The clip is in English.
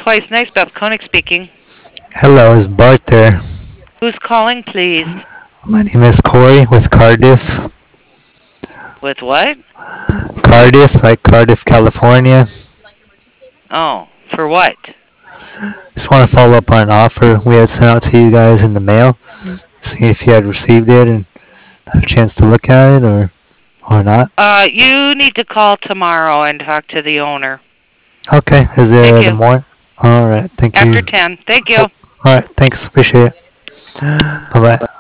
Twice Nice, Beth Koenig speaking. Hello, is Bart there? Who's calling, please? My name is Corey with Cardiff. With what? Cardiff, like Cardiff, California. Oh, for what? Just want to follow up on an offer we had sent out to you guys in the mail. See if you had received it and had a chance to look at it or not. You need to call tomorrow and talk to the owner. Okay, is Thank it the you. more? Alright, thank you. After 10. Thank you. Alright, thanks, appreciate it. Bye bye.